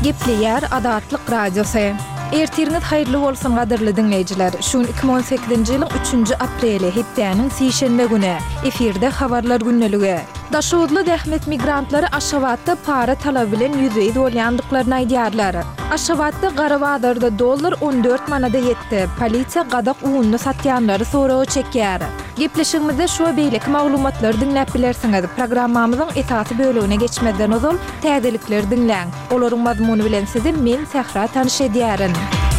Gepleyer Adatlyk Radiosu. Ertiriniz hayırlı bolsun gadyrly dinleyijiler. Şu 2018-nji ýylyň 3-nji apreli hepdeniň sişenme güni efirde habarlar günneligi. Daşowdly dähmet migrantlary Aşgabatda para talap bilen ýüzey dolýandyklaryny aýdýarlar. Aşgabatda Garabadarda dollar 14 manada ýetdi. Polisiýa gadak uğunny satýanlary soragy çekýär. Gepleşigimizde şu beýleki maglumatlary dinläp bilersiňiz. Programmamyzyň esasy bölügine geçmeden ozal täzelikler dinläň. Olaryň mazmuny bilen sizi men Sahra tanyş edýärin.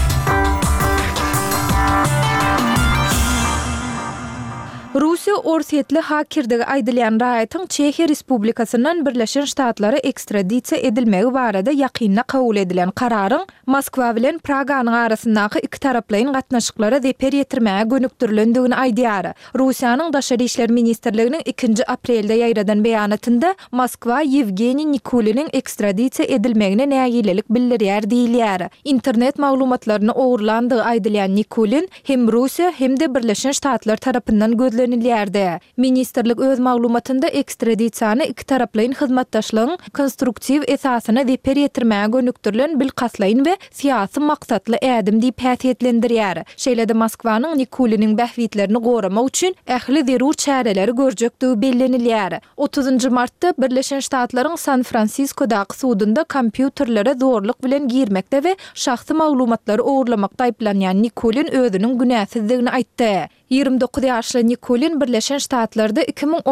Russiya orsetli hakerdigi aýdylýan raýatyň Çehiýa Respublikasynyň Birleşen Ştatlary ekstradisiýa edilmegi barada ýakynda kabul edilen kararyň Moskwa bilen Praganyň arasyndaky iki taraplaryň gatnaşyklara zeper ýetirmäge gönükdirilendigini aýdýar. Russiýanyň Daşary işler ministrliginiň 2 aprelde ýaýradan beýanatynda Moskwa Yevgeniy Nikulinin ekstradisiýa edilmegine näýilelik bildirýär diýilýär. Internet maglumatlaryny ogurlandygy aýdylýan Nikulin hem Russiýa hem de Birleşen Ştatlar tarapyndan gözlenilýärdi. Ministerlik öz maglumatynda ekstradisiýany iki taraplaryň hyzmatdaşlygyň konstruktiw esasyna zeper ýetirmäge gönükdirilen bilkaslaýyn we siýasy maksatly ädim diýip häsiýetlendirýär. Şeýle-de Moskwanyň Nikulinin bähwitlerini goramak üçin ähli zerur çäreleri görjekdigi bellenilýär. 30 martda Birleşen Ştatlaryň San Fransiskodaky sudunda kompýuterlere zorluk bilen girmekde we şahsy maglumatlary ogurlamakda aýplanýan Nikulin özüniň günäsizdigini aýtdy. 29 ýaşly Nikulin Birleşen Ştatlarda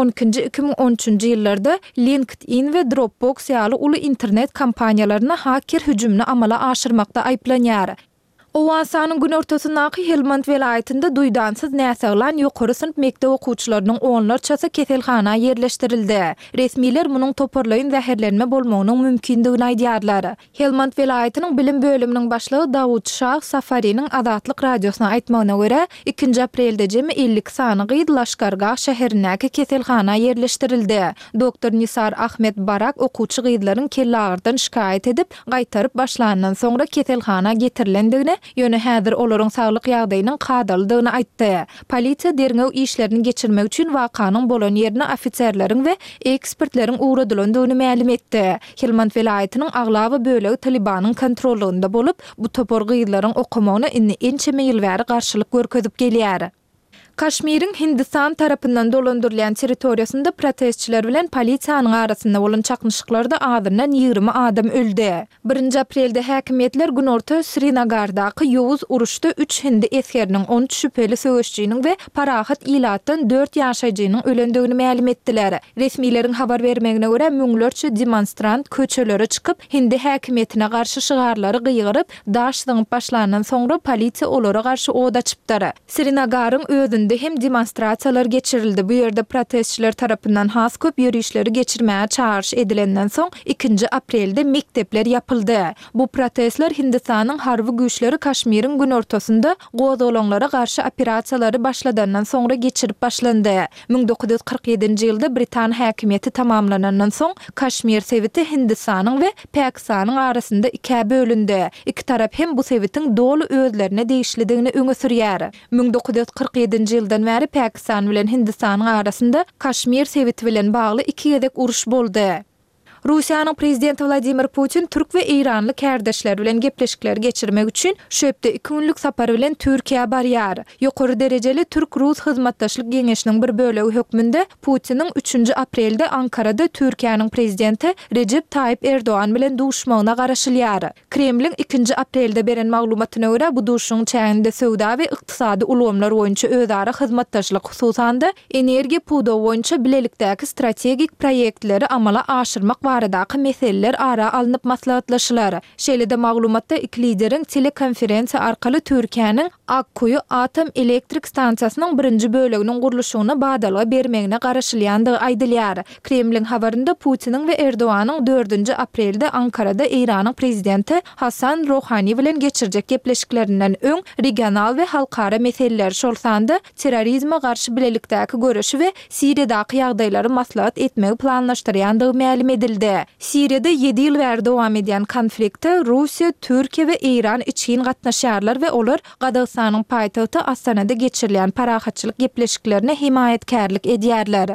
2012-2013 ýyllarda LinkedIn we Dropbox ýaly uly internet kampaniýalaryna haker hüjümini amala aşyrmakda aýplanýar. Owasanyň gün ortasyndaky Helmand welaýatynda duýdansyz näseglan ýokary synp mektep okuwçylarynyň onlarçasy keselhana ýerleşdirildi. Resmiler munyň toparlaýyn zäherlenme bolmagynyň mümkindigini aýdýarlar. Helmand welaýatynyň bilim bölüminiň başlygy Dawud Şah Safariň Adatlyk radiosyna aýtmagyna görä 2 aprelde jemi 50 sany gyýdy Laşkargah şäherindäki keselhana ýerleşdirildi. Doktor Nisar Ahmet Barak okuwçy gyýdylaryň kelle agyrdan şikaýet edip gaýtaryp başlanandan soňra keselhana getirilendigini ýöne häzir olaryň saglyk ýagdaýynyň gadaldygyny aýtdy. Polisiýa derňew işlerini geçirmek üçin wakanyň bolan ýerine ofitserleriň we ekspertleriň uğradylandygyny ma'lum etdi. Helmand welaýatynyň aglaby bölegi Talibanyň kontrolünde bolup, bu topor gyýdylaryň okumagyna ençe ýyl bäri garşylyk görkezip gelýär. Kaşmiriň Hindistan tarapyndan dolandyrılan territoriýasynda protestçiler bilen polisiýanyň arasynda bolan çaknyşyklarda azyndan 20 adam öldü. 1 aprelde häkimetler gün orta Srinagardaky ýowuz uruşda 3 hindi eskeriniň 13 şüpheli söwüşçiniň we parahat ilatdan 4 ýaşaýjynyň ölendigini ma'lum etdiler. Resmilerin habar bermegine görä müňlerçe demonstrant köçelere çykyp hindi häkimetine garşy şygarlary gyýgyryp daş zyňyp başlanandan soňra polisiýa olara garşy oda çypdyr. Srinagaryň özünde hem demonstrasiýalar geçirildi. Bu ýerde protestçiler tarapyndan has köp ýürüýüşleri geçirmäge çağırış edilenden soň 2 aprelde mektepler ýapyldy. Bu protestler Hindistanyň harby güýçleri Kaşmiriň gün ortasynda gozolaňlara garşy operasiýalary başladandan soňra geçirip başlandy. 1947-nji ýylda Britan häkimiýeti tamamlanandan soň Kaşmir sewiti Hindistanyň we Pakistanyň arasynda iki bölündi. Iki tarap hem bu sewitiň dolu özlerine değişlidigini öňe sürýär. 1947-nji ýyldan bäri Pakistan bilen Hindistanyň arasynda Kaşmir sewiti bilen bagly iki gezek uruş boldy. Russiýanyň prezidenti Vladimir Putin Türk we İranly kärdeşler bilen gepleşikler geçirmek üçin şöpde 2 günlük sapar bilen Türkiýe barýar. Ýokary derejeli Türk-Rus hyzmatdaşlyk geňeşiniň bir bölegi hökmünde Putiniň 3 aprelde Ankarada Türkiýanyň prezidenti Recep Tayyip Erdoğan bilen duşmagyna garaşylýar. Kremlin 2 aprelde beren maglumatyna görä bu duşuň çäňinde söwda we ykdysady ulgamlar boýunça özara hyzmatdaşlyk hususanda energiýa pudaw boýunça bilelikdäki strategik proýektleri amala aşyrmak baradaky meseleler ara alınıp maslahatlaşylar. Şeýle-de maglumatda iki lideriň telekonferensiýa arkaly Türkiýanyň Akkuyu atom elektrik stansiýasynyň 1 böleginiň gurulşyna badalyga bermegine garaşylýandygy aýdylýar. Kremlin habarynda Putiniň we Erdoğanyň 4 aprelde Ankarada İranyň prezidenti Hasan Rohani bilen geçirjek gepleşiklerinden öň regional we halkara meseleler şolsanda terrorizme garşy bilelikdäki görüşi we Siriýadaky ýagdaýlary maslahat etmegi planlaşdyrýandygy ma'lum edildi. Siriýede 7 ýyl bäri dowam edýän konfliktde Russiýa, Türkiýe we İran için gatnaşýarlar we olar Gadagystanyň paýtagty Astanada geçirilen parahatçylyk gepleşiklerine himayetkarlyk edýärler.